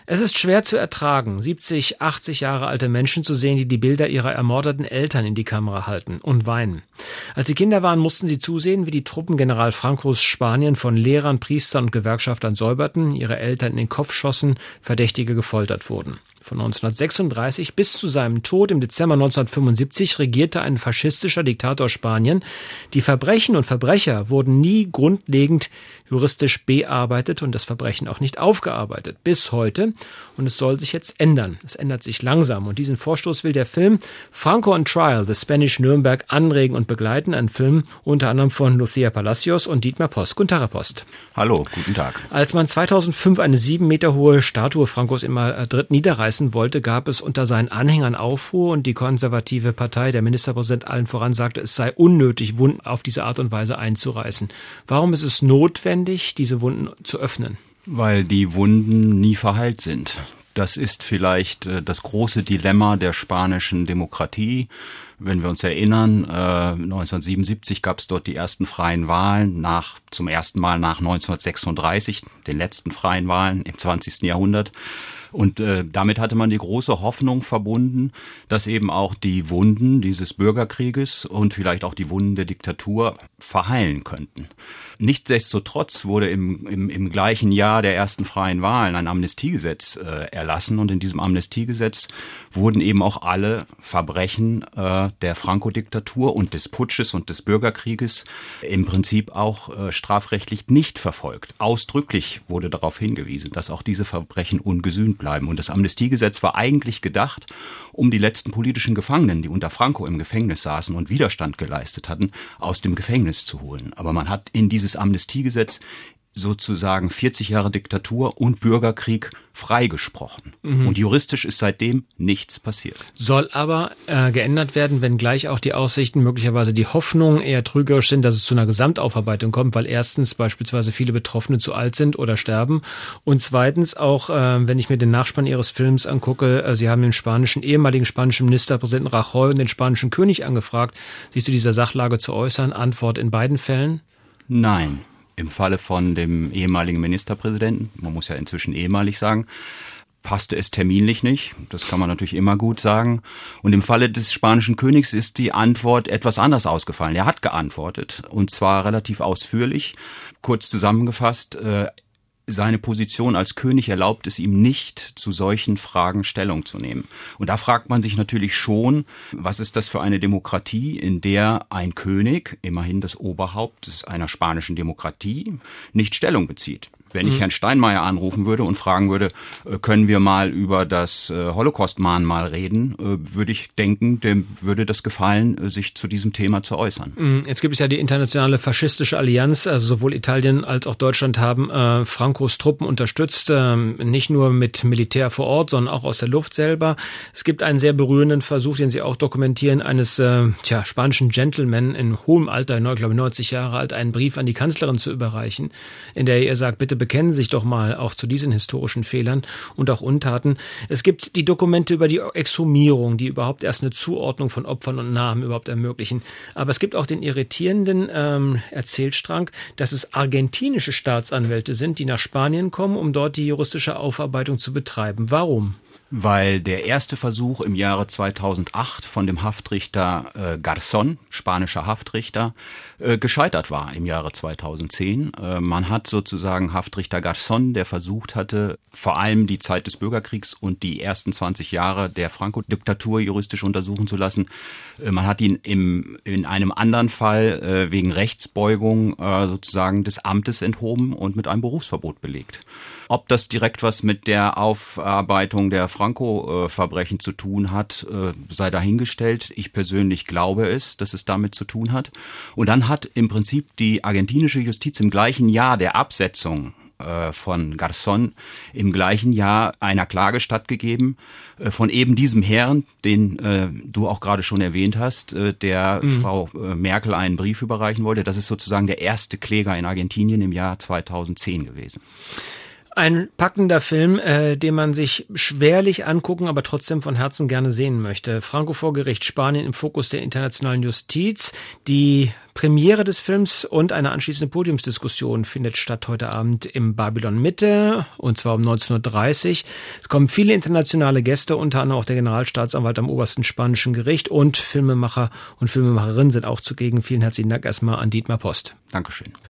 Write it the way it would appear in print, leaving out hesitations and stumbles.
Es ist schwer zu ertragen, 70, 80 Jahre alte Menschen zu sehen, die die Bilder ihrer ermordeten Eltern in die Kamera halten und weinen. Als sie Kinder waren, mussten sie zusehen, wie die Truppen General Francos Spanien von Lehrern, Priestern und Gewerkschaftern säuberten, ihre Eltern in den Kopf schossen, Verdächtige gefoltert wurden. Von 1936 bis zu seinem Tod im Dezember 1975 regierte ein faschistischer Diktator Spanien. Die Verbrechen und Verbrecher wurden nie grundlegend juristisch bearbeitet und das Verbrechen auch nicht aufgearbeitet. Bis heute. Und es soll sich jetzt ändern. Es ändert sich langsam. Und diesen Vorstoß will der Film Franco on Trial, The Spanish Nuremberg, anregen und begleiten. Ein Film unter anderem von Lucia Palacios und Dietmar Post. Guten Tag, Herr Post. Hallo, guten Tag. Als man 2005 eine 7 Meter hohe Statue Francos in Madrid niederreißen wollte, gab es unter seinen Anhängern Aufruhr und die konservative Partei, der Ministerpräsident allen voran, sagte, es sei unnötig, Wunden auf diese Art und Weise einzureißen. Warum ist es notwendig, diese Wunden zu öffnen? Weil die Wunden nie verheilt sind. Das ist vielleicht das große Dilemma der spanischen Demokratie. Wenn wir uns erinnern, 1977 gab es dort die ersten freien Wahlen, zum ersten Mal nach 1936, den letzten freien Wahlen im 20. Jahrhundert. Und damit hatte man die große Hoffnung verbunden, dass eben auch die Wunden dieses Bürgerkrieges und vielleicht auch die Wunden der Diktatur verheilen könnten. Nichtsdestotrotz wurde im gleichen Jahr der ersten freien Wahlen ein Amnestiegesetz erlassen und in diesem Amnestiegesetz wurden eben auch alle Verbrechen der Franco-Diktatur und des Putsches und des Bürgerkrieges im Prinzip auch strafrechtlich nicht verfolgt. Ausdrücklich wurde darauf hingewiesen, dass auch diese Verbrechen ungesühnt bleiben. Und das Amnestiegesetz war eigentlich gedacht, um die letzten politischen Gefangenen, die unter Franco im Gefängnis saßen und Widerstand geleistet hatten, aus dem Gefängnis zu holen. Aber man hat in dieses Amnestiegesetz sozusagen 40 Jahre Diktatur und Bürgerkrieg freigesprochen. Und juristisch ist seitdem nichts passiert. Soll aber geändert werden, wenn gleich auch die Aussichten, möglicherweise die Hoffnungen eher trügerisch sind, dass es zu einer Gesamtaufarbeitung kommt, weil erstens beispielsweise viele Betroffene zu alt sind oder sterben und zweitens auch, wenn ich mir den Nachspann Ihres Films angucke, Sie haben den ehemaligen spanischen Ministerpräsidenten Rajoy und den spanischen König angefragt, sich zu dieser Sachlage zu äußern. Antwort in beiden Fällen? Nein. Im Falle von dem ehemaligen Ministerpräsidenten, man muss ja inzwischen ehemalig sagen, passte es terminlich nicht. Das kann man natürlich immer gut sagen. Und im Falle des spanischen Königs ist die Antwort etwas anders ausgefallen. Er hat geantwortet und zwar relativ ausführlich. Kurz zusammengefasst, seine Position als König erlaubt es ihm nicht, zu solchen Fragen Stellung zu nehmen. Und da fragt man sich natürlich schon, was ist das für eine Demokratie, in der ein König, immerhin das Oberhaupt einer spanischen Demokratie, nicht Stellung bezieht. Wenn ich Herrn Steinmeier anrufen würde und fragen würde, können wir mal über das Holocaust-Mahnmal reden, würde ich denken, dem würde das gefallen, sich zu diesem Thema zu äußern. Jetzt gibt es ja die internationale faschistische Allianz, also sowohl Italien als auch Deutschland haben Francos Truppen unterstützt, nicht nur mit Militär vor Ort, sondern auch aus der Luft selber. Es gibt einen sehr berührenden Versuch, den Sie auch dokumentieren, eines spanischen Gentleman in hohem Alter, ich glaube 90 Jahre alt, einen Brief an die Kanzlerin zu überreichen, in der er sagt, bitte bekennen Sie sich doch mal auch zu diesen historischen Fehlern und auch Untaten. Es gibt die Dokumente über die Exhumierung, die überhaupt erst eine Zuordnung von Opfern und Namen überhaupt ermöglichen. Aber es gibt auch den irritierenden Erzählstrang, dass es argentinische Staatsanwälte sind, die nach Spanien kommen, um dort die juristische Aufarbeitung zu betreiben. Warum? Weil der erste Versuch im Jahre 2008 von dem Haftrichter Garzón, spanischer Haftrichter, gescheitert war im Jahre 2010. Man hat sozusagen Haftrichter Garzón, der versucht hatte, vor allem die Zeit des Bürgerkriegs und die ersten 20 Jahre der Franco-Diktatur juristisch untersuchen zu lassen. Man hat ihn in einem anderen Fall wegen Rechtsbeugung sozusagen des Amtes enthoben und mit einem Berufsverbot belegt. Ob das direkt was mit der Aufarbeitung der Franco-Verbrechen zu tun hat, sei dahingestellt. Ich persönlich glaube dass es damit zu tun hat. Und dann hat im Prinzip die argentinische Justiz im gleichen Jahr der Absetzung von Garzón im gleichen Jahr einer Klage stattgegeben von eben diesem Herrn, den du auch gerade schon erwähnt hast, der Frau Merkel einen Brief überreichen wollte. Das ist sozusagen der erste Kläger in Argentinien im Jahr 2010 gewesen. Ein packender Film, den man sich schwerlich angucken, aber trotzdem von Herzen gerne sehen möchte. Franco vor Gericht, Spanien im Fokus der internationalen Justiz. Die Premiere des Films und eine anschließende Podiumsdiskussion findet statt heute Abend im Babylon Mitte, und zwar um 19.30 Uhr. Es kommen viele internationale Gäste, unter anderem auch der Generalstaatsanwalt am obersten spanischen Gericht, und Filmemacher und Filmemacherinnen sind auch zugegen. Vielen herzlichen Dank erstmal an Dietmar Post. Dankeschön.